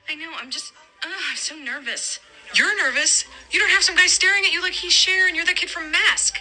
I know, I'm so nervous. You're nervous? You don't have some guy staring at you like he's Cher and you're the kid from Mask.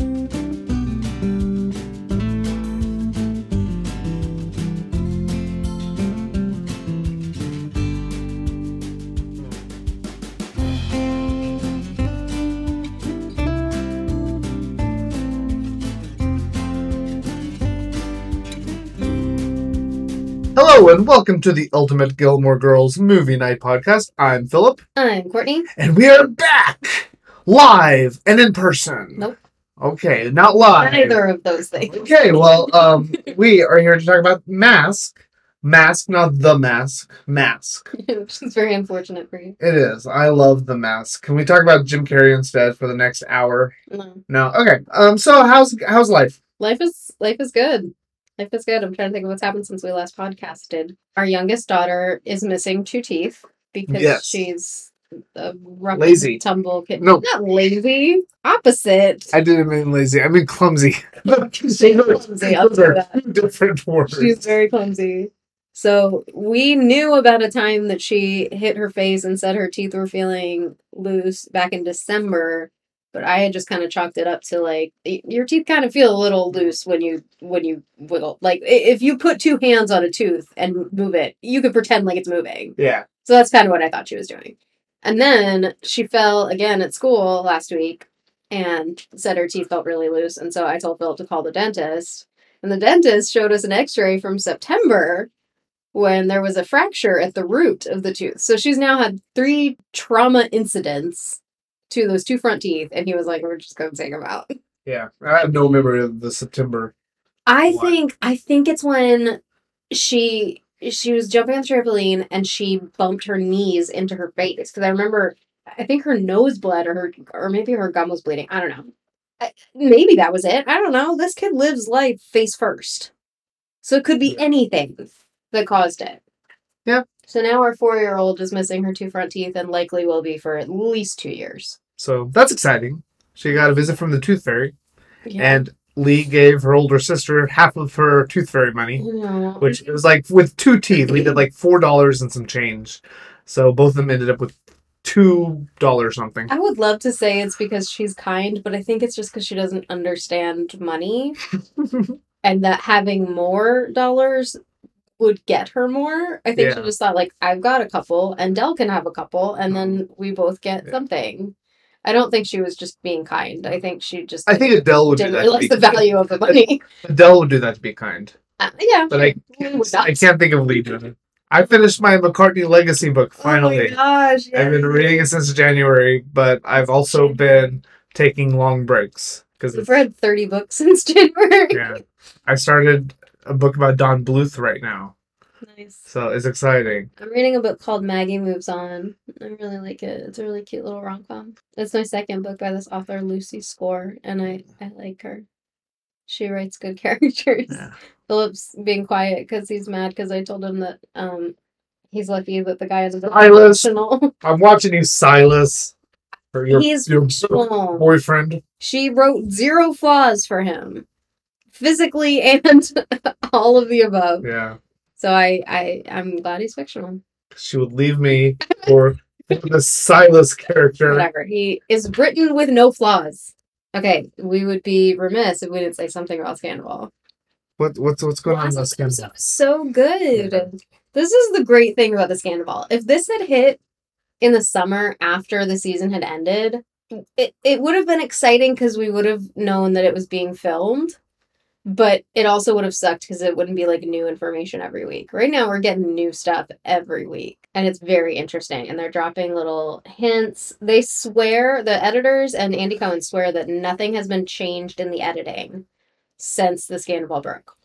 Hello and welcome to the Ultimate Gilmore Girls Movie Night Podcast. I'm Philip. I'm Courtney. And we are back! Live and in person. Nope. Okay, not live. Neither of those things. Okay, well, we are here to talk about Mask. Mask, not The Mask. Mask. Which is very unfortunate for you. It is. I love The Mask. Can we talk about Jim Carrey instead for the next hour? No. No? Okay. So how's life? Life is good. Life is good. I'm trying to think of what's happened since we last podcasted. Our youngest daughter is missing 2 teeth because she's a rough lazy tumble kid. No. Not lazy. Opposite. I didn't mean lazy. I mean clumsy. She's clumsy. I'll say that. Different words. She's very clumsy. So we knew about a time that she hit her face and said her teeth were feeling loose back in December. But I had just kind of chalked it up to like your teeth kind of feel a little loose when you wiggle. Like if you put 2 hands on a tooth and move it, you could pretend like it's moving. Yeah. So that's kind of what I thought she was doing. And then she fell again at school last week and said her teeth felt really loose. And so I told Philip to call the dentist. And the dentist showed us an x-ray from September when there was a fracture at the root of the tooth. So she's now had 3 trauma incidents to those 2 front teeth, and he was like, we're just going to take them out. Yeah, I have no memory of the September. I think it's when she was jumping on the trampoline and she bumped her knees into her face, because I remember, I think her nose bled or maybe her gum was bleeding. I don't know. Maybe that was it. I don't know. This kid lives life face first. So it could be anything that caused it. Yeah. So now our 4-year-old is missing her 2 front teeth and likely will be for at least 2 years. So that's exciting. She got a visit from the Tooth Fairy. Yeah. And Lee gave her older sister half of her Tooth Fairy money. No. Which it was like, with 2 teeth, we did like $4 and some change. So both of them ended up with $2 something. I would love to say it's because she's kind, but I think it's just because she doesn't understand money. And that having more dollars would get her more. I think she just thought, like, I've got a couple, and Del can have a couple, and then we both get something. I don't think she was just being kind. I think she just I think Adele would didn't do that realize the value of the money. Adele would do that to be kind. Yeah. But I can't think of Lee doing it. I finished my McCartney Legacy book, finally. Oh my gosh, yes. I've been reading it since January, but I've also been taking long breaks. I've read 30 books since January. Yeah. I started a book about Don Bluth right now. Nice. So it's exciting. I'm reading a book called Maggie Moves On. I really like it. It's a really cute little rom-com. It's my 2nd book by this author, Lucy Score, and I like her. She writes good characters. Yeah. Philip's being quiet because he's mad because I told him that he's lucky that the guy is emotional. I'm watching you, Silas. He's your boyfriend. She wrote 0 flaws for him. Physically and all of the above. Yeah. So I'm glad he's fictional. She would leave me for the Silas character. Whatever. He is written with no flaws. Okay, we would be remiss if we didn't say something about Scandal. What's going on with Scandal? So good. Yeah. This is the great thing about the Scandal. If this had hit in the summer after the season had ended, it would have been exciting because we would have known that it was being filmed. But it also would have sucked because it wouldn't be like new information every week. Right now, we're getting new stuff every week. And it's very interesting. And they're dropping little hints. They swear, the editors and Andy Cohen swear that nothing has been changed in the editing since the Scandal broke.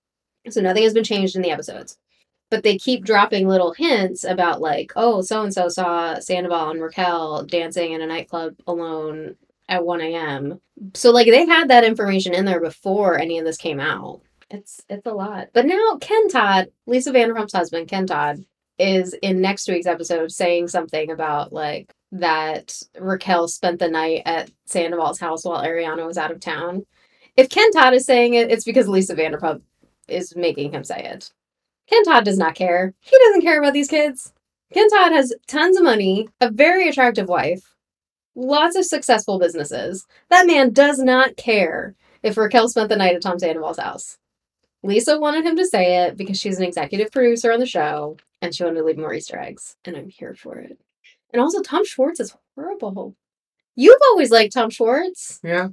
So nothing has been changed in the episodes. But they keep dropping little hints about like, oh, so-and-so saw Sandoval and Raquel dancing in a nightclub alone at 1 a.m. So, like, they had that information in there before any of this came out. It's a lot. But now Ken Todd, Lisa Vanderpump's husband, Ken Todd, is in next week's episode saying something about, like, that Raquel spent the night at Sandoval's house while Ariana was out of town. If Ken Todd is saying it, it's because Lisa Vanderpump is making him say it. Ken Todd does not care. He doesn't care about these kids. Ken Todd has tons of money, a very attractive wife, lots of successful businesses. That man does not care if Raquel spent the night at Tom Sandoval's house. Lisa wanted him to say it because she's an executive producer on the show, and she wanted to leave more Easter eggs, and I'm here for it. And also, Tom Schwartz is horrible. You've always liked Tom Schwartz. Yeah.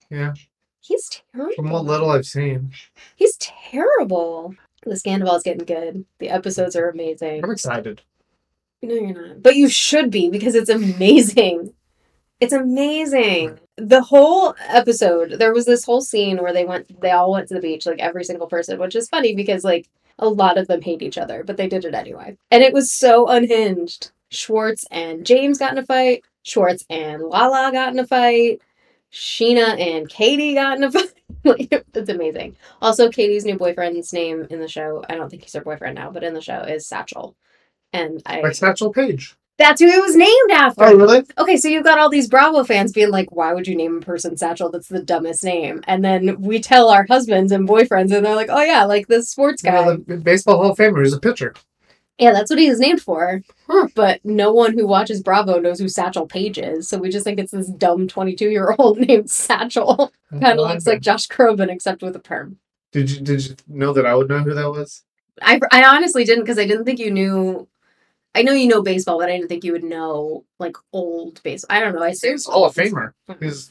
He's terrible. From what little I've seen. He's terrible. The Scandival is getting good. The episodes are amazing. I'm excited. No, you're not. But you should be because it's amazing. It's amazing. The whole episode, there was this whole scene where they all went to the beach, like every single person, which is funny because like a lot of them hate each other, but they did it anyway. And it was so unhinged. Schwartz and James got in a fight. Schwartz and Lala got in a fight. Sheena and Katie got in a fight. Like, it's amazing. Also, Katie's new boyfriend's name in the show, I don't think he's her boyfriend now, but in the show is Satchel. And Like Satchel Paige. That's who it was named after. Oh, really? Okay, so you've got all these Bravo fans being like, why would you name a person Satchel? That's the dumbest name. And then we tell our husbands and boyfriends, and they're like, oh yeah, like this sports guy. You know, the Baseball Hall of Famer is a pitcher. Yeah, that's what he was named for. But no one who watches Bravo knows who Satchel Paige is, so we just think it's this dumb 22-year-old named Satchel. Kind of looks like Josh Groban, except with a perm. Did you know that I would know who that was? I honestly didn't, because I didn't think you knew. I know you know baseball, but I didn't think you would know, like, old baseball. I don't know. I assume He's Hall of Famer. He's,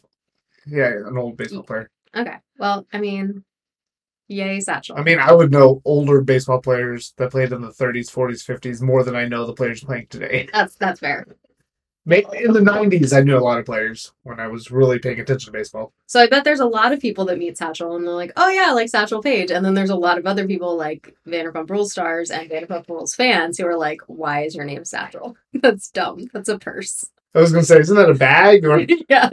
an old baseball player. Okay. Well, I mean, yay, Satchel. I mean, I would know older baseball players that played in the 30s, 40s, 50s more than I know the players playing today. That's fair. In the 90s, I knew a lot of players when I was really paying attention to baseball. So I bet there's a lot of people that meet Satchel and they're like, oh yeah, like Satchel Paige. And then there's a lot of other people like Vanderpump Rules stars and Vanderpump Rules fans who are like, why is your name Satchel? That's dumb. That's a purse. I was going to say, isn't that a bag? Or... Yes.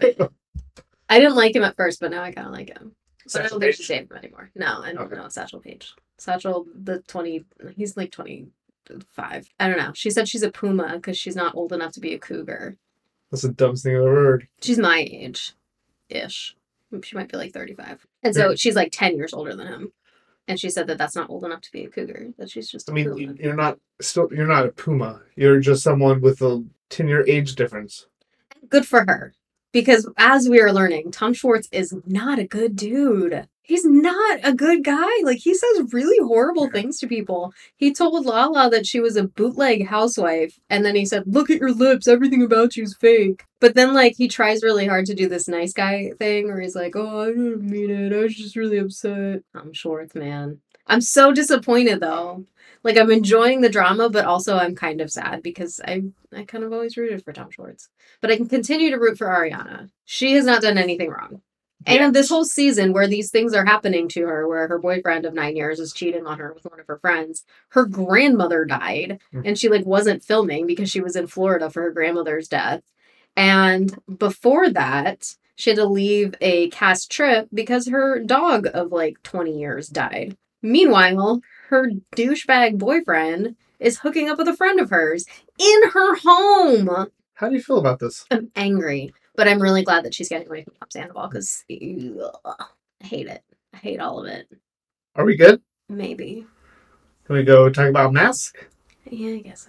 I didn't like him at first, but now I kind of like him. But I don't think she's dating him anymore. No, I don't know Satchel Paige. Satchel, he's like 25. I don't know. She said she's a puma because she's not old enough to be a cougar. That's the dumbest thing I've ever heard. She's my age-ish. She might be like 35. And so she's like 10 years older than him. And she said that that's not old enough to be a cougar. That she's just a puma. You're not a puma. You're just someone with a 10-year age difference. Good for her. Because as we are learning, Tom Schwartz is not a good dude. He's not a good guy. Like, he says really horrible things to people. He told Lala that she was a bootleg housewife. And then he said, look at your lips. Everything about you's fake. But then, like, he tries really hard to do this nice guy thing where he's like, oh, I didn't mean it. I was just really upset. Tom Schwartz, man. I'm so disappointed, though. Like, I'm enjoying the drama, but also I'm kind of sad because I kind of always rooted for Tom Schwartz. But I can continue to root for Ariana. She has not done anything wrong. Yeah. And this whole season where these things are happening to her, where her boyfriend of 9 years is cheating on her with one of her friends, her grandmother died, and she, like, wasn't filming because she was in Florida for her grandmother's death. And before that, she had to leave a cast trip because her dog of, like, 20 years died. Meanwhile, her douchebag boyfriend is hooking up with a friend of hers in her home. How do you feel about this? I'm angry, but I'm really glad that she's getting away from Tom Sandoval because I hate it. I hate all of it. Are we good? Maybe. Can we go talk about Mask? Yeah, I guess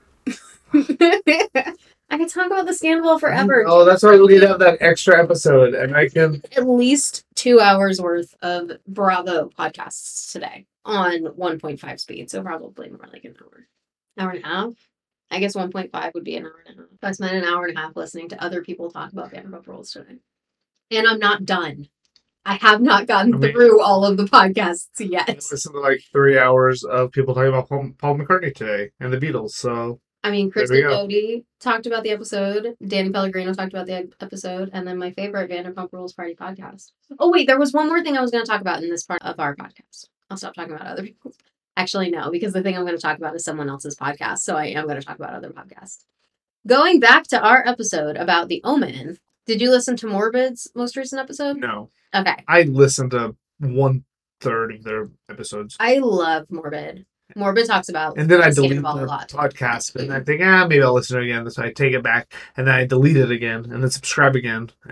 so. I could talk about the Scandal forever. Oh, that's why we need to have that extra episode, and I can... At least 2 hours worth of Bravo podcasts today on 1.5 speed, so probably more like an hour. Hour and a half? I guess 1.5 would be an hour and a half. I spent an hour and a half listening to other people talk about Vanderpump Rules today. And I'm not done. I have not gotten through all of the podcasts yet. I listened to like 3 hours of people talking about Paul McCartney today and the Beatles, so... I mean, Kristen Doty talked about the episode, Danny Pellegrino talked about the episode, and then my favorite Vanderpump Rules Party podcast. Oh, wait, there was one more thing I was going to talk about in this part of our podcast. I'll stop talking about other people's. Actually, no, because the thing I'm going to talk about is someone else's podcast, so I am going to talk about other podcasts. Going back to our episode about The Omen, did you listen to Morbid's most recent episode? No. Okay. I listened to 1/3 of their episodes. I love Morbid. Morbid talks about and then I delete the lot. podcast, and I think, maybe I'll listen to it again. So I take it back, and then I delete it again, and then subscribe again, and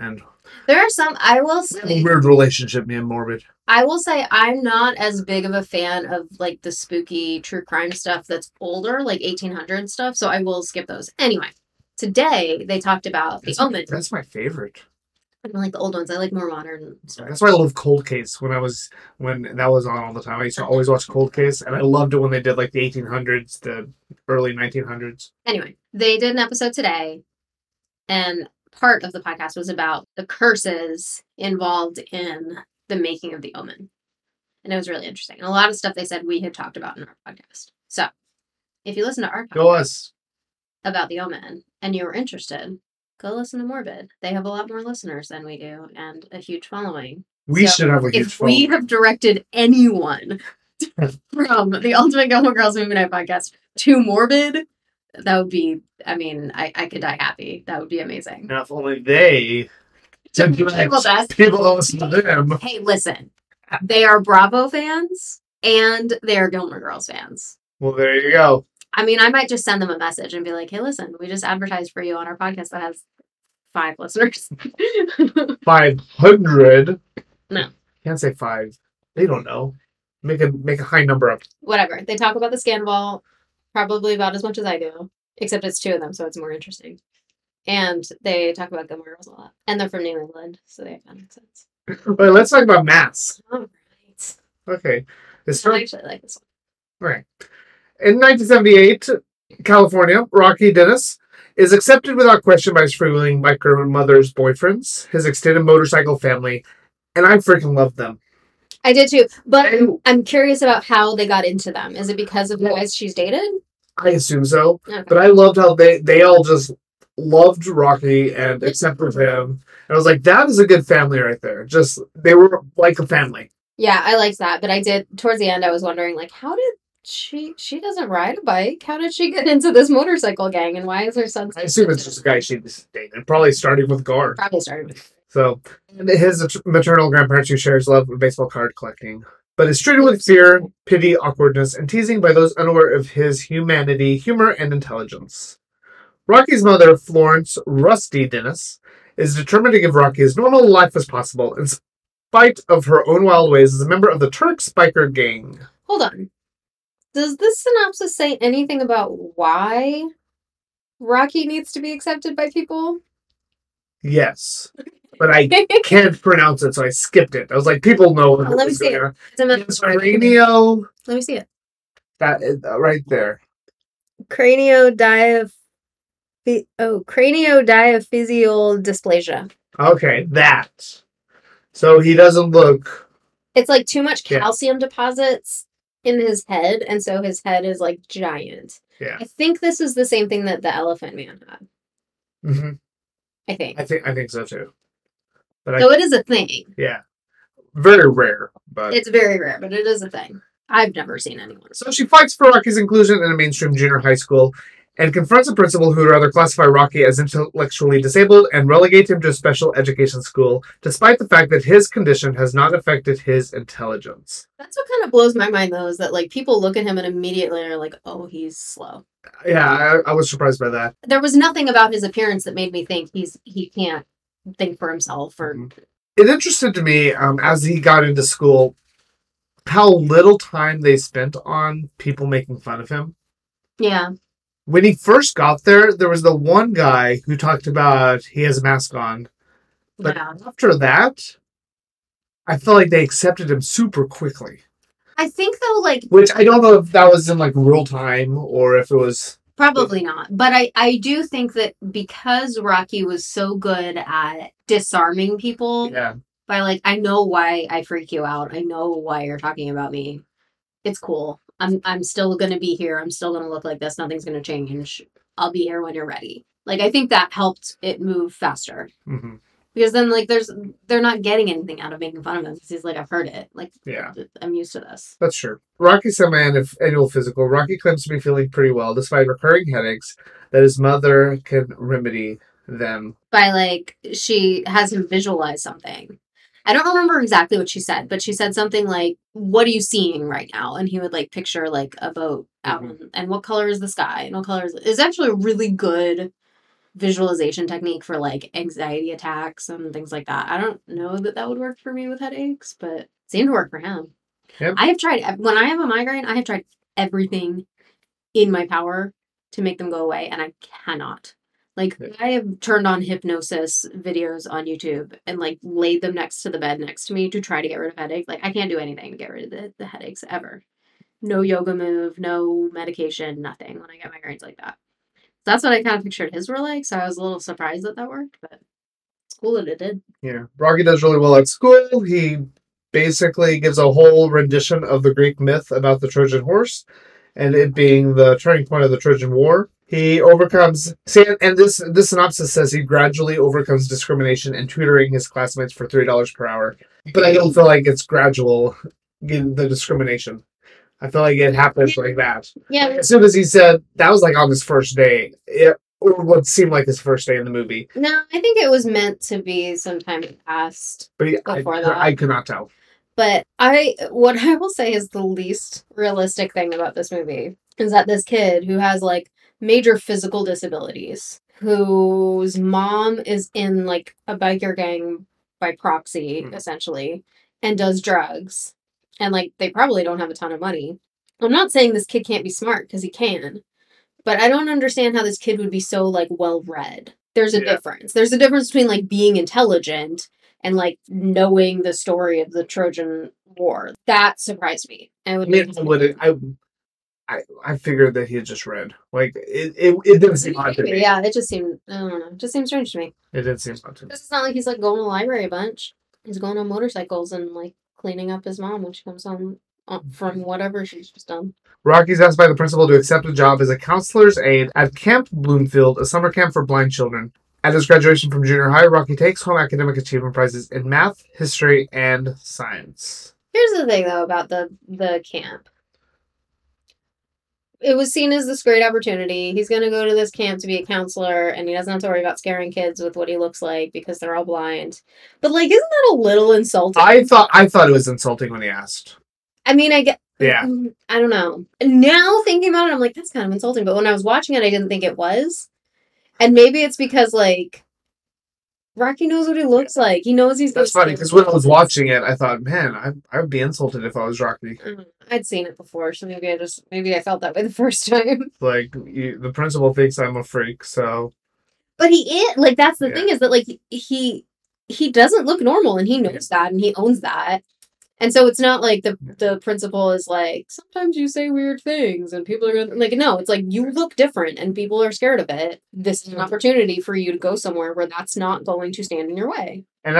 There are some, I will We have a say, weird relationship, me and Morbid. I'm not as big of a fan of like the spooky true crime stuff that's older, like 1800 stuff, so I will skip those. Anyway, today they talked about The Omen. That's my favorite. I don't like the old ones. I like more modern stories. That's why I love Cold Case when that was on all the time. I used to always watch Cold Case, and I loved it when they did like the 1800s, the early 1900s. Anyway, they did an episode today, and part of the podcast was about the curses involved in the making of The Omen. And it was really interesting. And a lot of stuff they said we had talked about in our podcast. So, if you listen to our Go podcast us. about The Omen and you were interested, go listen to Morbid. They have a lot more listeners than we do and a huge following. We So, should have a huge If we have directed anyone from the Ultimate Gilmore Girls Movie Night podcast to Morbid, that would be, I mean, I could die happy. That would be amazing. Now, if only they People does. people don't listen to them. Hey, listen. They are Bravo fans and they are Gilmore Girls fans. Well, there you go. I mean, I might just send them a message and be like, hey, listen, we just advertised for you on our podcast that has 5 listeners. 500. No. Can't say 5. They don't know. Make a high number up. Whatever. They talk about the Scandal probably about as much as I do, except it's 2 of them, so it's more interesting. And they talk about Gilmore Girls a lot. And they're from New England, so they have that makes sense. Well, let's talk about Mass. All right. Okay. I actually like this one. Right. In 1978, California, Rocky Dennis is accepted without question by his freewheeling biker mother's boyfriends, his extended motorcycle family, and I freaking love them. I did too, but I'm curious about how they got into them. Is it because of the guys she's dated? I assume so. Okay. But I loved how they all just loved Rocky and accepted him. And I was like, that is a good family right there. Just, they were like a family. Yeah, I liked that, but I did, towards the end, I was wondering, like, how did she doesn't ride a bike? How did she get into this motorcycle gang, and why is her son... I assume it's just a guy she's dated. Probably starting with Gar. Probably started with... So, and his maternal grandparents who shares love of baseball card collecting, but is treated with fear, pity, awkwardness, and teasing by those unaware of his humanity, humor, and intelligence. Rocky's mother, Florence Rusty Dennis, is determined to give Rocky as normal a life as possible, in spite of her own wild ways as a member of the Turks biker gang. Hold on. Does this synopsis say anything about why Rocky needs to be accepted by people? Yes. But I can't pronounce it, so I skipped it. I was like, people know what Let me see it. Cranio. Let me see it. That is, right there. Craniodiaphyseal dysplasia. Okay, that. So he doesn't look... It's like too much calcium deposits in his head, and so his head is like giant. Yeah. I think this is the same thing that the Elephant Man had. Mm-hmm. I think. I think so too. But So it is a thing. Yeah. Very rare, but... It's very rare, but it is a thing. I've never seen anyone. So she fights for Rocky's inclusion in a mainstream junior high school and confronts a principal who would rather classify Rocky as intellectually disabled and relegate him to a special education school, despite the fact that his condition has not affected his intelligence. That's what kind of blows my mind, though, is that like people look at him and immediately are like, oh, he's slow. Yeah, I was surprised by that. There was nothing about his appearance that made me think he can't think for himself. Or It interested me, as he got into school, how little time they spent on people making fun of him. Yeah. When he first got there, there was the one guy who talked about he has a mask on. But after that, I felt like they accepted him super quickly. I think, though, like... Which I don't know if that was in, like, real time or if it was... Probably not. But I do think that because Rocky was so good at disarming people... Yeah. By, like, I know why I freak you out. I know why you're talking about me. It's cool. I'm still going to be here. I'm still going to look like this. Nothing's going to change. I'll be here when you're ready. Like, I think that helped it move faster. Mm-hmm. Because then, like, they're not getting anything out of making fun of him. Because he's like, I've heard it. Like, yeah. I'm used to this. That's true. Rocky's annual physical. Rocky claims to be feeling pretty well, despite recurring headaches, that his mother can remedy them. By, like, she has him visualize something. I don't remember exactly what she said, but she said something like, what are you seeing right now? And he would, like, picture, like, a boat out. Mm-hmm. And what color is the sky? And what color is... It's actually a really good visualization technique for like anxiety attacks and things like that. I don't know that that would work for me with headaches, but it seemed to work for him. Yep. I have tried, when I have a migraine, I have tried everything in my power to make them go away, and I cannot. Like, I have turned on hypnosis videos on YouTube and like laid them next to the bed next to me to try to get rid of headaches. Like, I can't do anything to get rid of the headaches ever. No yoga move, no medication, nothing when I get migraines like that. That's what I kind of pictured his were like, so I was a little surprised that worked, but it's cool that it did. Yeah. Rocky does really well at school. He basically gives a whole rendition of the Greek myth about the Trojan horse and it being the turning point of the Trojan War. He overcomes, and this synopsis says he gradually overcomes discrimination and tutoring his classmates for $3 per hour. But I don't feel like it's gradual in the discrimination. I feel like it happens like that. Yeah. As soon as he said, that was like on his first day, or what seemed like his first day in the movie. No, I think it was meant to be sometime past But before that. I could not tell. But what I will say is the least realistic thing about this movie is that this kid who has like major physical disabilities, whose mom is in like a biker gang by proxy, essentially, and does drugs, and like they probably don't have a ton of money. I'm not saying this kid can't be smart, because he can, but I don't understand how this kid would be so like well read. There's a difference. There's a difference between like being intelligent and like knowing the story of the Trojan War. That surprised me. I figured that he had just read. Like it didn't seem odd to me. Yeah, it just seemed, I don't know. It just seemed strange to me. It didn't seem odd to me. It's not like he's like going to the library a bunch. He's going on motorcycles and like cleaning up his mom when she comes home from whatever she's just done. Rocky's asked by the principal to accept a job as a counselor's aide at Camp Bloomfield, a summer camp for blind children. At his graduation from junior high, Rocky takes home academic achievement prizes in math, history, and science. Here's the thing, though, about the camp. It was seen as this great opportunity. He's going to go to this camp to be a counselor, and he doesn't have to worry about scaring kids with what he looks like because they're all blind. But, like, isn't that a little insulting? I thought it was insulting when he asked. I mean, Yeah. I don't know. Now, thinking about it, I'm like, that's kind of insulting. But when I was watching it, I didn't think it was. And maybe it's because, like, Rocky knows what he looks like. He knows he's... That's funny, because when I was watching it, I thought, man, I would be insulted if I was Rocky. I'd seen it before, so maybe I felt that way the first time. Like, the principal thinks I'm a freak, so... But he is... Like, that's the thing, is that, like, he doesn't look normal, and he knows that, and he owns that. And so it's not like the principal is like, sometimes you say weird things and people are gonna, like, no, it's like, you look different and people are scared of it. This is an opportunity for you to go somewhere where that's not going to stand in your way. And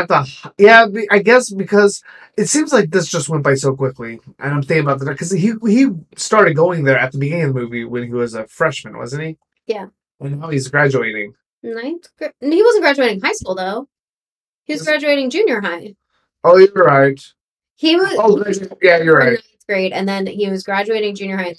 I guess because it seems like this just went by so quickly. And I'm thinking about that because he started going there at the beginning of the movie when he was a freshman, wasn't he? Yeah. And now he's graduating. He wasn't graduating high school, though. He was graduating junior high. Oh, you're right. He was... Oh, yeah, you're right. 9th grade, and then he was graduating junior high.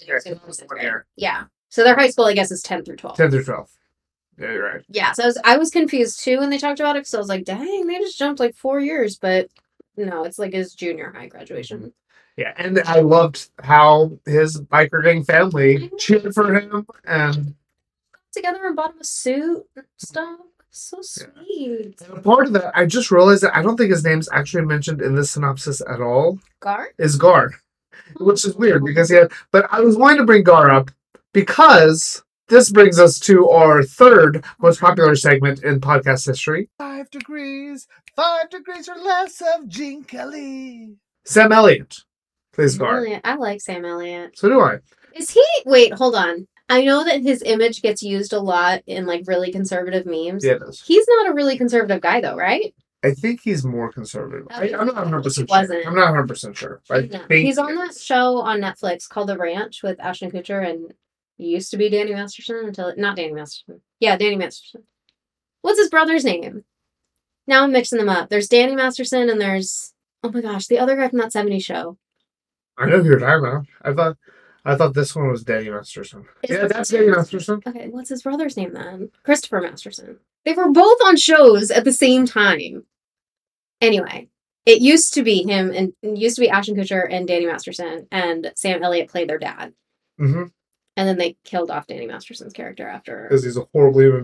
Yeah. So their high school, I guess, is 10 through 12. 10 through 12. Yeah, you're right. Yeah, so I was confused, too, when they talked about it, because I was like, dang, they just jumped, like, 4 years, but no, it's, like, his junior high graduation. Yeah, and I loved how his biker gang family cheered for him, and... Together and bought him a suit and stuff. So sweet. And a part of that, I just realized that I don't think his name's actually mentioned in this synopsis at all. Gar? Is Gar. Which is weird because but I was wanting to bring Gar up because this brings us to our third most popular segment in podcast history. 5 degrees or less of Gene Kelly. Sam Elliott plays Gar. I like Sam Elliott. So do I. Is he... Wait, hold on. I know that his image gets used a lot in, like, really conservative memes. Yeah, it does. He's not a really conservative guy, though, right? I think he's more conservative. I'm not 100% sure. I'm not 100% sure. He's on that show on Netflix called The Ranch with Ashton Kutcher, and he used to be Danny Masterson not Danny Masterson. Yeah, Danny Masterson. What's his brother's name? Now I'm mixing them up. There's Danny Masterson, and there's... Oh my gosh, the other guy from that 70s show. I know who you're talking about. I thought this one was Danny Masterson. Yeah, that's Danny Masterson. Okay, what's his brother's name then? Christopher Masterson. They were both on shows at the same time. Anyway, it used to be him, and it used to be Ashton Kutcher and Danny Masterson, and Sam Elliott played their dad. Mm-hmm. And then they killed off Danny Masterson's character after... Because he's a horrible human being.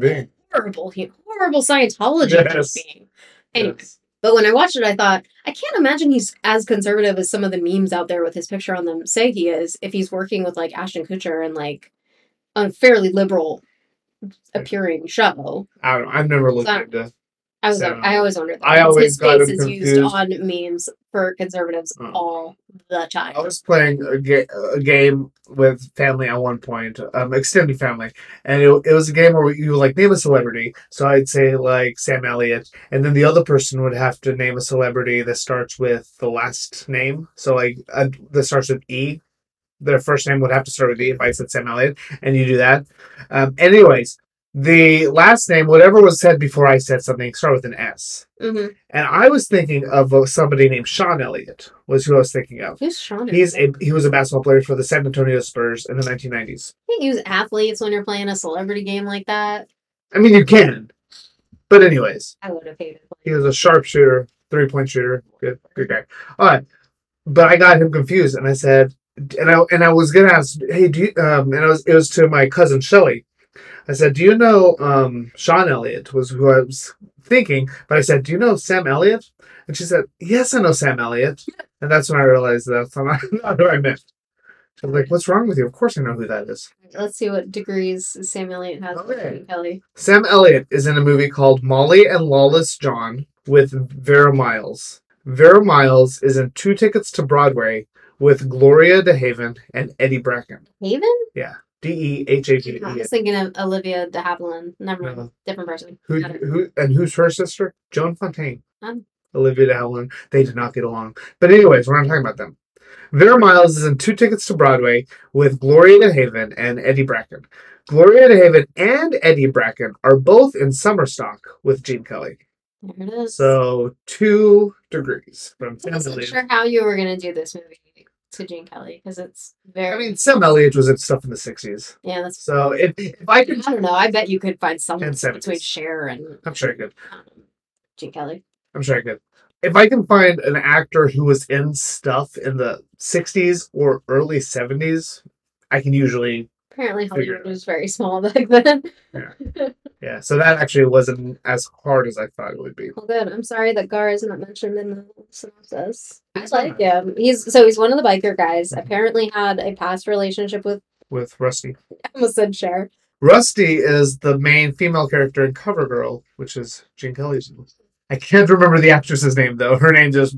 horrible Scientologist Yes. being. Anyway, Yes. but when I watched it, I thought, I can't imagine he's as conservative as some of the memes out there with his picture on them say he is if he's working with like Ashton Kutcher and like a fairly liberal appearing show. I don't know. I've never looked So- into. I always wondered that. I because always his got face him is used confused. on memes for conservatives Oh. all the time. I was playing a game with family at one point, extended family, and it was a game where you would like name a celebrity. So I'd say like Sam Elliott, and then the other person would have to name a celebrity that starts with the last name. So like that starts with E. Their first name would have to start with E if I said Sam Elliott, and you do that. Anyways, the last name, whatever was said before I said something, start with an S. Mm-hmm. And I was thinking of somebody named Sean Elliott, was who I was thinking of. Who's Sean? He was a basketball player for the San Antonio Spurs in the 1990s. You can't use athletes when you're playing a celebrity game like that. I mean, you can, but anyways, I would have hated he was a sharpshooter, 3-point shooter, good guy. All right, but I got him confused, and I said, and I was gonna ask, hey, do you? And it was to my cousin Shelly. I said, do you know Sean Elliott was who I was thinking, but I said, do you know Sam Elliott? And she said, yes, I know Sam Elliott. And that's when I realized that's not who I meant. She was like, what's wrong with you? Of course I know who that is. Let's see what degrees Sam Elliott has. Okay. Kelly. Sam Elliott is in a movie called Molly and Lawless John with Vera Miles. Vera Miles is in 2 Tickets to Broadway with Gloria DeHaven and Eddie Bracken. Haven? DeHaven. I was thinking of Olivia de Havilland. Never mind. No. Different person. Who's her sister? Joan Fontaine. Um. Olivia de Havilland. They did not get along. But anyways, we're not talking about them. Vera Miles is in 2 Tickets to Broadway with Gloria DeHaven and Eddie Bracken. Gloria DeHaven and Eddie Bracken are both in Summer Stock with Gene Kelly. There it is. So 2 degrees from I wasn't family. sure how you were going to do this movie to Gene Kelly because it's very. I mean, Sam Elliott was in stuff in the 60s. yeah, that's. So if I could, I don't know. I bet you could find someone And 70s. between Cher and I'm sure I could. Gene Kelly. I'm sure I could. If I can find an actor who was in stuff in the 60s or early 70s, I can usually. Apparently, Figure Hollywood it out. was very small back then. Yeah, so that actually wasn't as hard as I thought it would be. Well, good. I'm sorry that Gar isn't mentioned in the synopsis. I He's like not. him. He's one of the biker guys. Apparently, had a past relationship with. With Rusty. I almost said Cher. Rusty is the main female character in CoverGirl, which is Gene Kelly's. I can't remember the actress's name, though. Her name just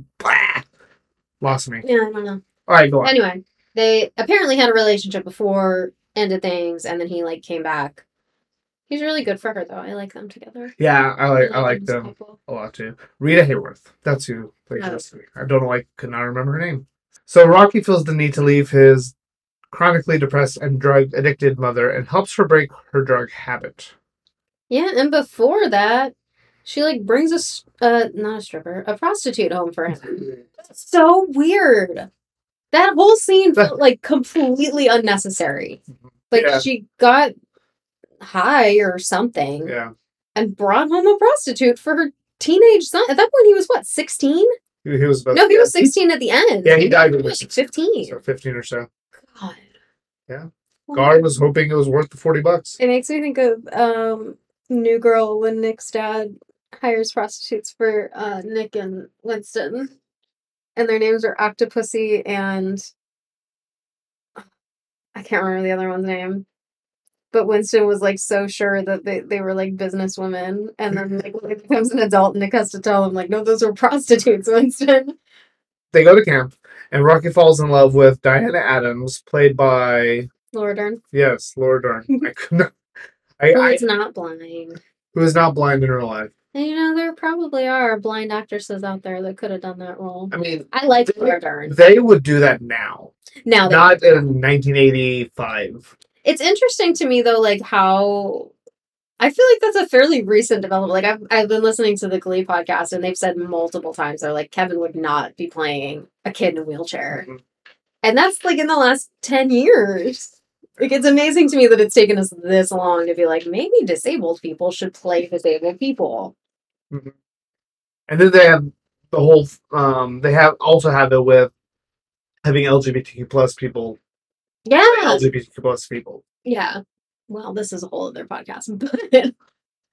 lost me. Yeah, I don't know. All right, go on. Anyway, they apparently had a relationship before, ended things, and then he like came back. He's really good for her though. I like them together. Yeah, I like He's them cool. a lot too. Rita Hayworth. That's who plays Oh. Rusty. I don't know why I could not remember her name. So Rocky feels the need to leave his chronically depressed and drug addicted mother and helps her break her drug habit. Yeah, and before that, she like brings not a stripper, a prostitute home for him. So weird. That whole scene felt like completely unnecessary. Like Yeah. she got high or something Yeah. and brought home a prostitute for her teenage son. At that point, he was what, 16? He was about No, he was 16 at the end. Yeah, he died He when he was was 15. So 15 or so. God. Yeah. Gar was hoping it was worth the $40. It makes me think of New Girl when Nick's dad hires prostitutes for Nick and Winston. And their names are Octopussy and I can't remember the other one's name. But Winston was like so sure that they were like businesswomen. And then like when he becomes an adult, Nick has to tell him like, no, those were prostitutes, Winston. They go to camp, and Rocky falls in love with Diana Adams, played by, Laura Dern. yes, Laura Dern. I could not. Who I, is not blind. who is not blind in real life. And you know, there probably are blind actresses out there that could have done that role. I mean, I like they- Laura Dern. they would do that now, Now they not in 1985. It's interesting to me though, like how I feel like that's a fairly recent development. Like I've been listening to the Glee podcast and they've said multiple times they're like Kevin would not be playing a kid in a wheelchair. Mhm. And that's like in the last 10 years. Like it's amazing to me that it's taken us this long to be like, maybe disabled people should play disabled people. And then they have the whole. They also have it with having LGBTQ plus people. Yeah. LGBTQ plus people. Yeah. Well, this is a whole other podcast. But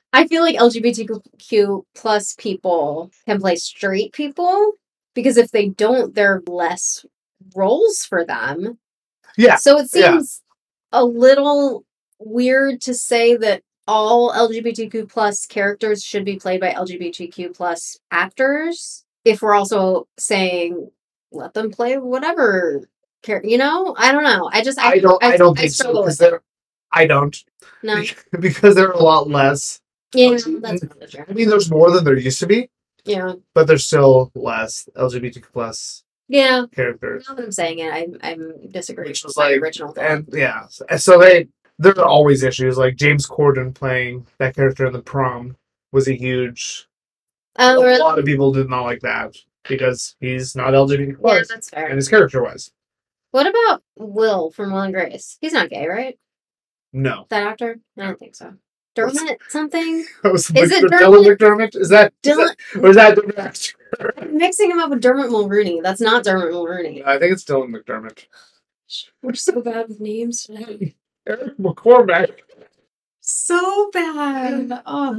I feel like LGBTQ plus people can play straight people because if they don't, there are less roles for them. Yeah. So it seems a little weird to say that all LGBTQ plus characters should be played by LGBTQ plus actors if we're also saying let them play whatever character. You know, I don't know. I don't think so struggle because with it. I don't No. because there are a lot less. Yeah, that's probably true. I mean, there's more than there used to be, Yeah. but there's still less LGBTQ plus Yeah. characters. Now that I'm saying it, I'm disagreeing Which was with my like, original thought. and yeah, so there are always issues. Like James Corden playing that character in The Prom was a huge. A lot of people did not like that because he's not LGBT Yeah, plus, that's fair. and his character was. What about Will from Will and Grace? He's not gay, right? No. That actor? I don't think so. Dermot something? Is it Dylan Dermot? McDermott? Is that or is that a different actor? I'm mixing him up with Dermot Mulrooney. That's not Dermot Mulrooney. I think it's Dylan McDermott. We're so bad with names today. Eric McCormack. So bad. Oh,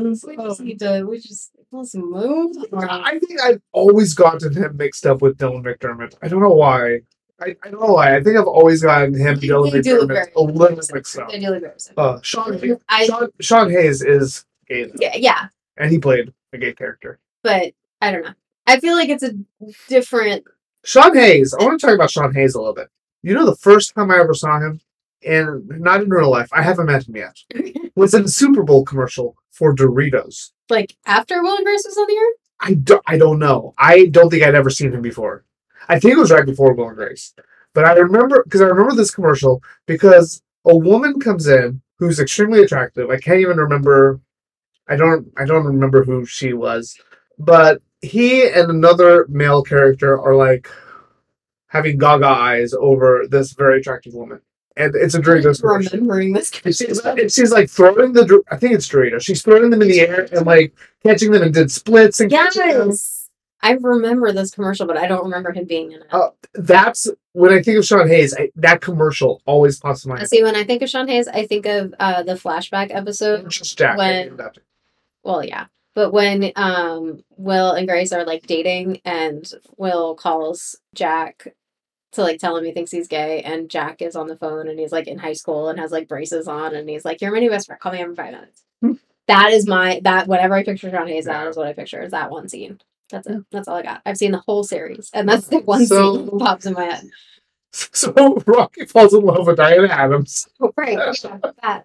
let's move. I think I've always gotten him mixed up with Dylan McDermott. I don't know why. I don't know why. I think I've always gotten him and Dylan They do look McDermott very a little mixed up. They do look very similar. Sean Hayes is gay, though, Yeah, and he played a gay character. but I don't know. I feel like it's a different. Sean Hayes. I want to talk about Sean Hayes a little bit. You know, the first time I ever saw him, and not in real life, I haven't met him yet, was in a Super Bowl commercial for Doritos. Like after Will and Grace was on the air? I don't know. I don't think I'd ever seen him before. I think it was right before Will and Grace. But I remember this commercial because a woman comes in who's extremely attractive. I can't even remember. I don't remember who she was. But he and another male character are like having gaga eyes over this very attractive woman. And it's a Doritos commercial. Remembering this. She's like throwing I think it's Doritos. She's throwing them in the air and like catching them and did splits and catching them. Yes. I remember this commercial, but I don't remember him being in it. That's when I think of Sean Hayes. That commercial always pops in my head. See, when I think of Sean Hayes, I think of the flashback episode. Just Jack. Well, yeah, but when Will and Grace are like dating, and Will calls Jack to like tell him he thinks he's gay, and Jack is on the phone, and he's like in high school and has like braces on, and he's like, "You're my new best friend. Call me every 5 minutes." That is whenever I picture Sean Hayes, that is what I picture. Is that one scene. That's it. That's all I got. I've seen the whole series, and that's the one scene that pops in my head. So Rocky falls in love with Diana Adams. Oh, right. Yeah, that.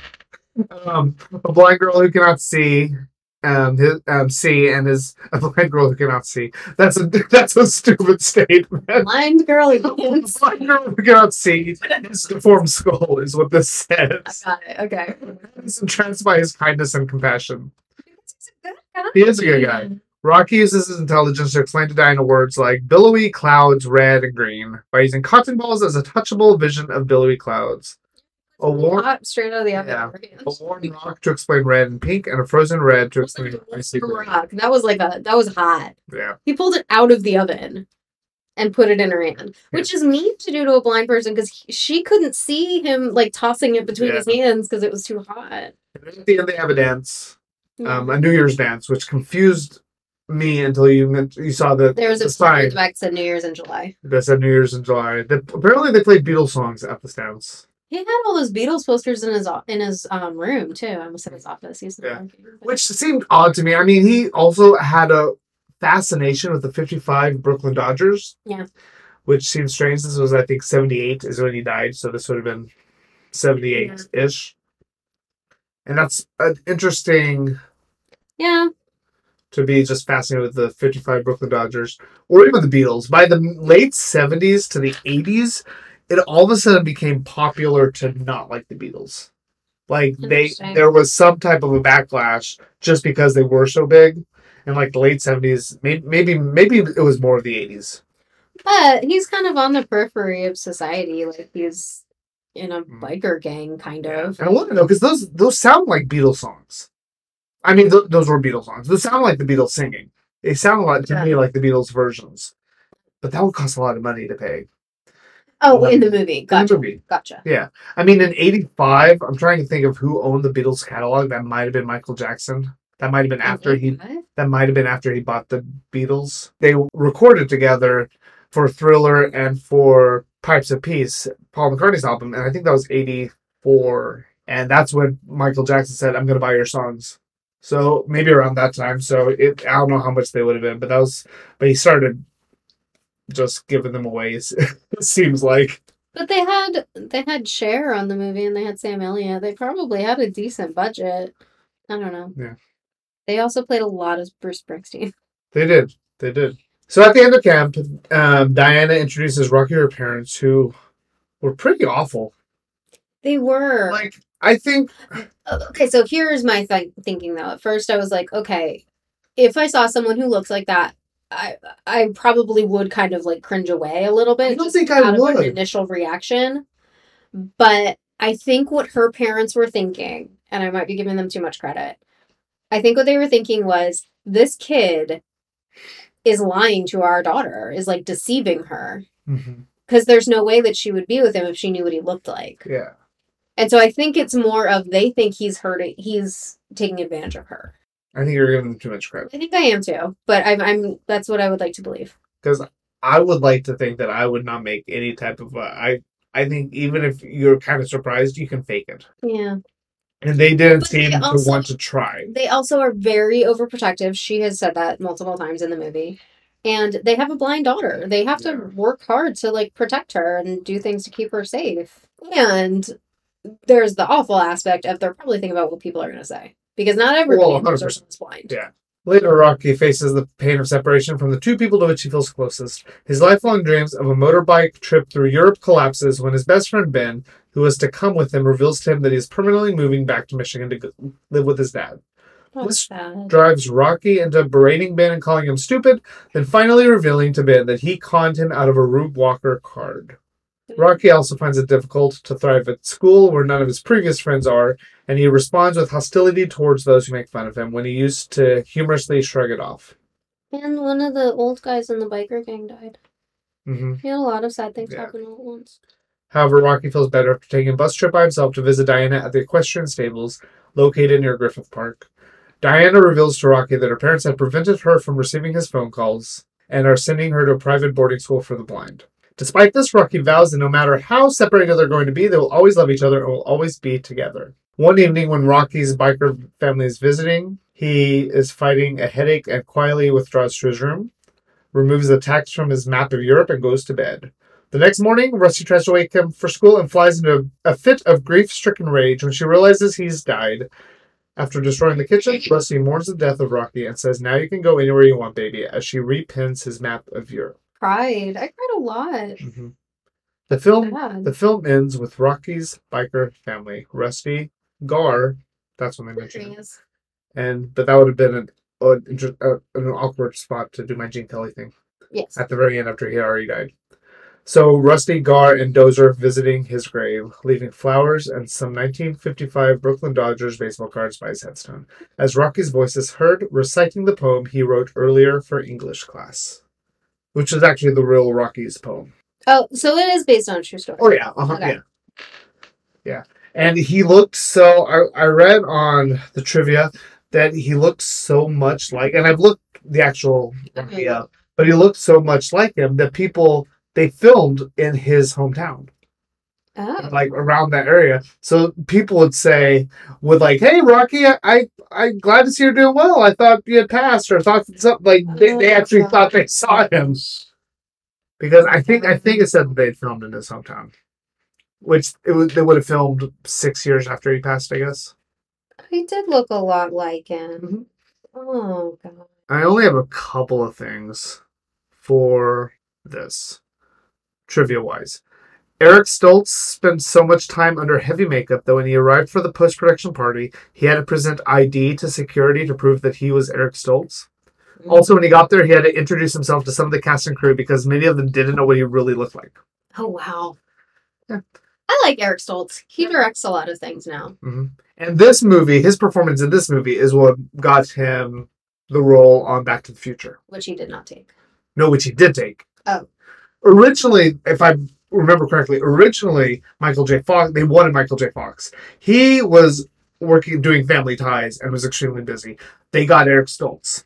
A blind girl who cannot see. See and is a blind girl who cannot see. That's a stupid statement. Blind girl who can't see. Blind girl who cannot see. His deformed skull is what this says. I got it. Okay. He's entranced by his kindness and compassion. He is a good guy. Rocky uses his intelligence to explain to Diana words like billowy clouds, red and green, by using cotton balls as a touchable vision of billowy clouds. A warm straight out of the oven. Yeah. A warm rock to explain red and pink, and a frozen red to explain icy green. Rock. That was hot. Yeah. He pulled it out of the oven and put it in her hand, which is mean to do to a blind person because she couldn't see him like tossing it between his hands because it was too hot. And then at the end, they have a dance, a New Year's dance, which confused me until you saw that there was a sign back to New Year's in July. That said New Year's in July. Apparently, they played Beatles songs at this dance. He had all those Beatles posters in his room too. I almost said his office. Which seemed odd to me. I mean, he also had a fascination with the '55 Brooklyn Dodgers. Yeah. Which seems strange. This was, I think, '78 is when he died, so this would have been '78-ish. And that's an interesting. Yeah. To be just fascinated with the '55 Brooklyn Dodgers, or even the Beatles. By the late '70s to the '80s. It all of a sudden became popular to not like the Beatles. Like there was some type of a backlash just because they were so big in like the late '70s. Maybe it was more of the '80s. But he's kind of on the periphery of society. Like he's in a biker gang, kind of. And I want to know because those sound like Beatles songs. I mean, those were Beatles songs. Those sound like the Beatles singing. They sound a lot to me like the Beatles versions. But that would cost a lot of money to pay. Oh, in the movie. In Gotcha. the movie. Gotcha. Yeah. I mean, in 85, I'm trying to think of who owned the Beatles catalog. That might have been Michael Jackson. That might have been after he... That might have been after he bought the Beatles. They recorded together for Thriller and for Pipes of Peace, Paul McCartney's album, and I think that was 84. And that's when Michael Jackson said, I'm going to buy your songs. So maybe around that time. So I don't know how much they would have been, but he started just giving them away, it seems like. But they had Cher on the movie and they had Sam Elliott. They probably had a decent budget. I don't know. Yeah. They also played a lot of Bruce Springsteen. They did. So at the end of camp, Diana introduces Rocky to her parents, who were pretty awful. They were. Like, I think... Okay, so here's my thinking, though. At first, I was like, okay, if I saw someone who looks like that, I probably would kind of, like, cringe away a little bit. I don't think I out would. of an initial reaction. But I think what her parents were thinking, and I might be giving them too much credit, I think what they were thinking was, this kid is lying to our daughter, is, like, deceiving her. Because there's no way that she would be with him if she knew what he looked like. Yeah. And so I think it's more of they think he's taking advantage of her. I think you're giving them too much credit. I think I am too, but I'm that's what I would like to believe. Because I would like to think that I would not make any type of... I think even if you're kind of surprised, you can fake it. Yeah. And they didn't But seem they to also- want to try. They also are very overprotective. She has said that multiple times in the movie. And they have a blind daughter. They have to work hard to, like, protect her and do things to keep her safe. And there's the awful aspect of they're probably thinking about what people are going to say. Because not everybody in this person is blind. Yeah. Later, Rocky faces the pain of separation from the two people to which he feels closest. His lifelong dreams of a motorbike trip through Europe collapses when his best friend Ben, who was to come with him, reveals to him that he is permanently moving back to Michigan to live with his dad. This drives Rocky into berating Ben and calling him stupid, then finally revealing to Ben that he conned him out of a Rube Walker card. Rocky also finds it difficult to thrive at school, where none of his previous friends are, and he responds with hostility towards those who make fun of him when he used to humorously shrug it off. And one of the old guys in the biker gang died. Mm-hmm. He had a lot of sad things happen all at once. However, Rocky feels better after taking a bus trip by himself to visit Diana at the equestrian stables located near Griffith Park. Diana reveals to Rocky that her parents had prevented her from receiving his phone calls and are sending her to a private boarding school for the blind. Despite this, Rocky vows that no matter how separated they're going to be, they will always love each other and will always be together. One evening when Rocky's biker family is visiting, he is fighting a headache and quietly withdraws to his room, removes the text from his map of Europe, and goes to bed. The next morning, Rusty tries to wake him for school and flies into a fit of grief-stricken rage when she realizes he's died. After destroying the kitchen, Rusty mourns the death of Rocky and says, "Now you can go anywhere you want, baby," as she repins his map of Europe. Cried. I cried a lot. Mm-hmm. The Sad. film ends with Rocky's biker family, Rusty, Gar, that's when they mentioned it. But that would have been an awkward spot to do my Gene Kelly thing. Yes. At the very end after he already died. So Rusty, Gar, and Dozer visiting his grave, leaving flowers and some 1955 Brooklyn Dodgers baseball cards by his headstone, as Rocky's voice is heard reciting the poem he wrote earlier for English class, which is actually the real Rocky's poem. Oh, so it is based on a true story. Oh, yeah. Okay. Yeah. And he looked so... I read on the trivia that he looked so much like... And I've looked the actual Rocky up, but he looked so much like him that people... They filmed in his hometown. Oh. Like, around that area. So people would say, hey, Rocky, I'm glad to see you're doing well. I thought you had passed, or thought something... Like, they actually thought they saw him. Because I think it said that they'd filmed in his hometown. Which they would have filmed 6 years after he passed, I guess. He did look a lot like him. Mm-hmm. Oh, God. I only have a couple of things for this, trivia-wise. Eric Stoltz spent so much time under heavy makeup that when he arrived for the post-production party, he had to present ID to security to prove that he was Eric Stoltz. Also, when he got there, he had to introduce himself to some of the cast and crew because many of them didn't know what he really looked like. Oh, wow. Yeah. I like Eric Stoltz. He directs a lot of things now. Mm-hmm. And this movie, his performance in this movie is what got him the role on Back to the Future. Which he did not take. No, which he did take. Oh. Originally, if I'm remember correctly, originally Michael J. Fox, they wanted Michael J. Fox. He was doing Family Ties and was extremely busy. They got Eric Stoltz.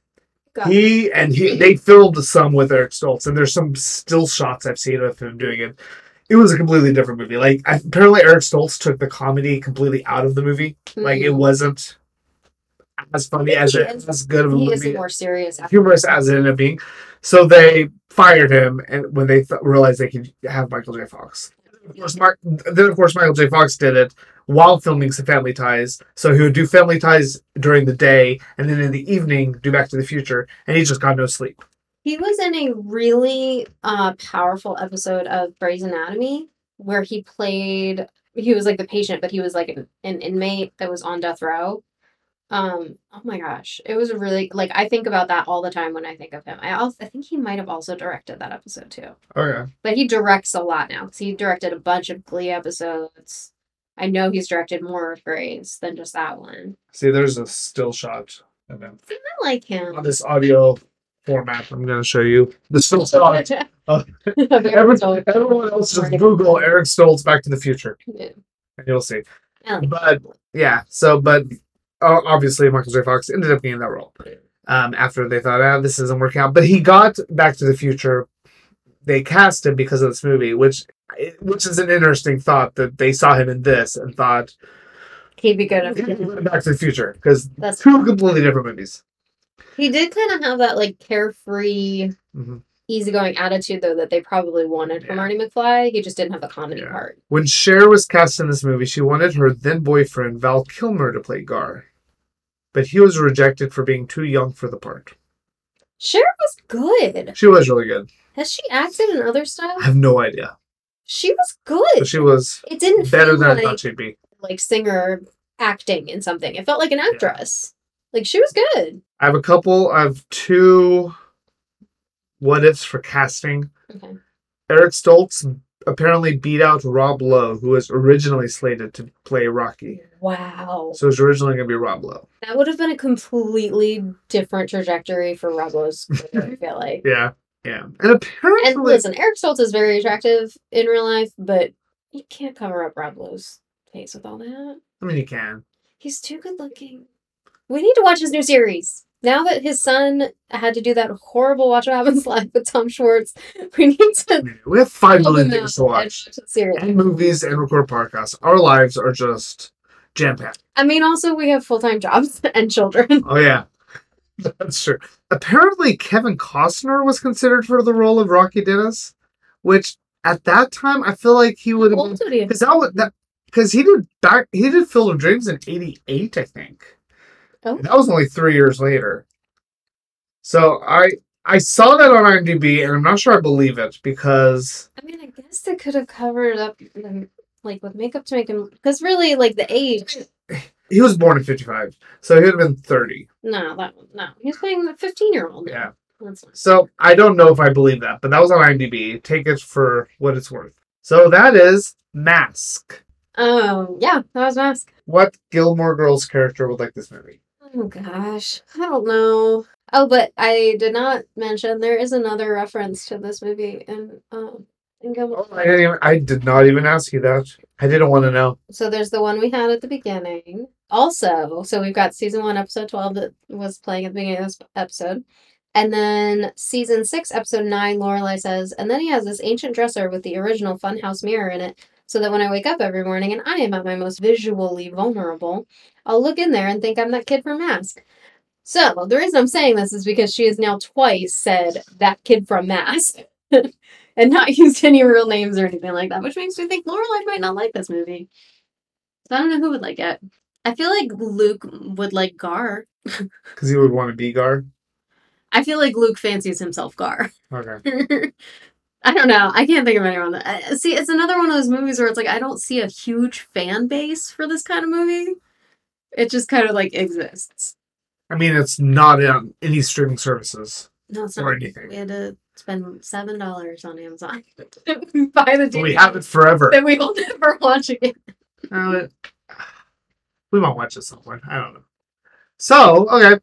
They filmed some with Eric Stoltz, and there's some still shots I've seen of him doing it. It was a completely different movie. Like, apparently Eric Stoltz took the comedy completely out of the movie. Like, it wasn't as funny as good of a movie. He is more serious. Humorous as it ended up being. So they fired him, and when they realized they could have Michael J. Fox. Then, of course, Michael J. Fox did it while filming some Family Ties. So he would do Family Ties during the day, and then in the evening, do Back to the Future, and he just got no sleep. He was in a really powerful episode of Grey's Anatomy where he was like the patient, but he was like an inmate that was on death row. Oh my gosh. It was really, like, I think about that all the time when I think of him. I think he might have also directed that episode too. Oh, yeah. But he directs a lot now because he directed a bunch of Glee episodes. I know he's directed more of Grey's than just that one. See, there's a still shot of him. I like him. On this audio format, I'm going to show you the still shot. Everyone else just Google Eric Stoltz Back to the Future. Yeah. And you'll see. Like but obviously Michael J. Fox ended up getting that role after they thought, this isn't working out. But he got Back to the Future. They cast him because of this movie, which is an interesting thought that they saw him in this and thought he'd be good at Back to the Future because that's two completely different movies. He did kind of have that like carefree, easygoing attitude though that they probably wanted from Marty McFly. He just didn't have the comedy part. When Cher was cast in this movie, she wanted her then boyfriend Val Kilmer to play Gar, but he was rejected for being too young for the part. Cher was good. She was really good. Has she acted in other stuff? I have no idea. She was good. But she was. It didn't better feel than like, I thought she'd be. Like singer acting in something. It felt like an actress. Yeah. Like she was good. I have two what ifs for casting. Okay. Eric Stoltz apparently beat out Rob Lowe, who was originally slated to play Rocky. Wow. So it was originally going to be Rob Lowe. That would have been a completely different trajectory for Rob Lowe's career, I feel like. Yeah. And apparently... And listen, Eric Stoltz is very attractive in real life, but you can't cover up Rob Lowe's face with all that. I mean, you can. He's too good looking. We need to watch his new series. Now that his son had to do that horrible Watch What Happens Live with Tom Schwartz, we need to... We have 5 million things to watch. And movies and record podcasts. Our lives are just jam-packed. I mean, also, we have full-time jobs and children. Oh, yeah. That's true. Apparently, Kevin Costner was considered for the role of Rocky Dennis, which at that time I feel like he would have been because he did Field of Dreams in '88, I think. Oh, that was only 3 years later. So I saw that on IMDb, and I'm not sure I believe it because I mean I guess they could have covered up like with makeup to make him because really like the age. He was born in 55, so he would have been 30. No. He's playing a 15-year-old. Yeah. So I don't know if I believe that, but that was on IMDb. Take it for what it's worth. So that is Mask. Yeah, that was Mask. What Gilmore Girls character would like this movie? Oh gosh, I don't know. Oh, but I did not mention there is another reference to this movie in Gilmore. Oh, I did not even ask you that. I didn't want to know. So there's the one we had at the beginning. Also, so we've got season 1, episode 12 that was playing at the beginning of this episode. And then season 6, episode 9, Lorelai says, and then he has this ancient dresser with the original funhouse mirror in it, so that when I wake up every morning and I am at my most visually vulnerable, I'll look in there and think I'm that kid from Mask. So the reason I'm saying this is because she has now twice said that kid from Mask. And not used any real names or anything like that, which makes me think Lorelai might not like this movie. So I don't know who would like it. I feel like Luke would like Gar. Because he would want to be Gar? I feel like Luke fancies himself Gar. Okay. I don't know. I can't think of anyone that... See, it's another one of those movies where it's like, I don't see a huge fan base for this kind of movie. It just kind of like exists. I mean, it's not on any streaming services. No, it's not. Or anything. We had to spend $7 on Amazon to buy the DVD. We have it forever. That we will never watch again. We might watch it somewhere. I don't know. So, okay.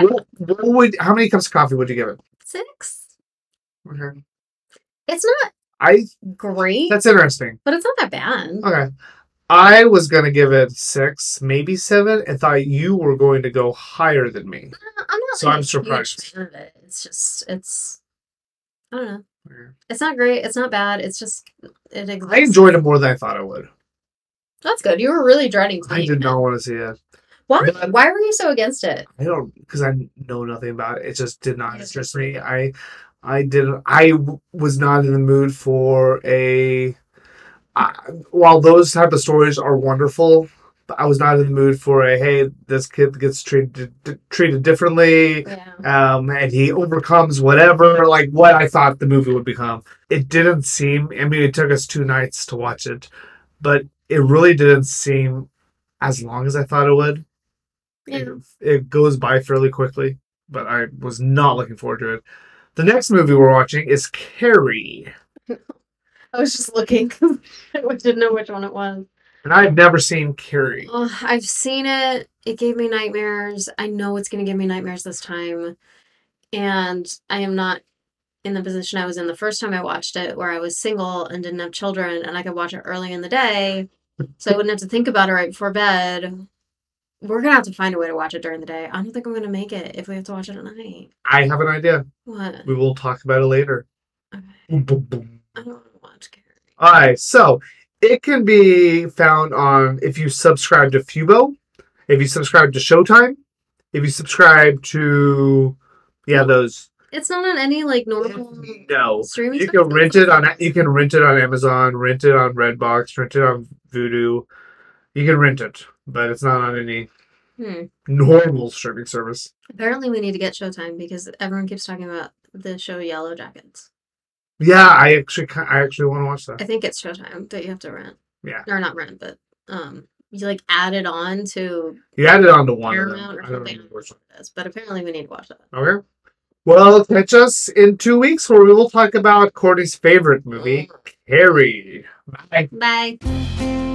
How many cups of coffee would you give it? 6. Okay. It's not great, That's interesting. but it's not that bad. Okay. I was going to give it 6, maybe 7, and thought you were going to go higher than me. I'm not. So like I'm a huge surprised. fan of it. It's just I don't know. Okay. It's not great. It's not bad. It's just it exists. I enjoyed it more than I thought I would. That's good. You were really dreading. I did not want to see it. Why? But- Why were you so against it? I don't, because I know nothing about it. It just did not Yeah. interest me. I was not in the mood for while those type of stories are wonderful, but I was not in the mood for hey, this kid gets treated differently, Yeah. and he overcomes whatever, like what I thought the movie would become. It didn't seem, I mean, it took us 2 nights to watch it, but it really didn't seem as long as I thought it would. Yeah. It goes by fairly quickly, but I was not looking forward to it. The next movie we're watching is Carrie. I was just looking because I didn't know which one it was. And I've never seen Carrie. Oh, I've seen it. It gave me nightmares. I know it's going to give me nightmares this time. And I am not in the position I was in the first time I watched it, where I was single and didn't have children, and I could watch it early in the day, so I wouldn't have to think about it right before bed. We're going to have to find a way to watch it during the day. I don't think I'm going to make it if we have to watch it at night. I have an idea. What? We will talk about it later. Okay. Boom, boom, boom. I don't want to watch Carrie. All right, so it can be found on, if you subscribe to Fubo, if you subscribe to Showtime, if you subscribe to, those. It's not on any like normal No, streaming. you can services? rent it on. You can rent it on Amazon, rent it on Redbox, rent it on Vudu. You can rent it, but it's not on any normal streaming service. Apparently, we need to get Showtime because everyone keeps talking about the show Yellow Jackets. Yeah, I actually want to watch that. I think it's Showtime that you have to rent. Yeah. Or not rent, but you like add it on to You add it onto one of Paramount them. or I don't something. know which one. It is, but apparently we need to watch that. Okay. Well, catch us in 2 weeks where we will talk about Courtney's favorite movie, Carrie. Bye. Bye.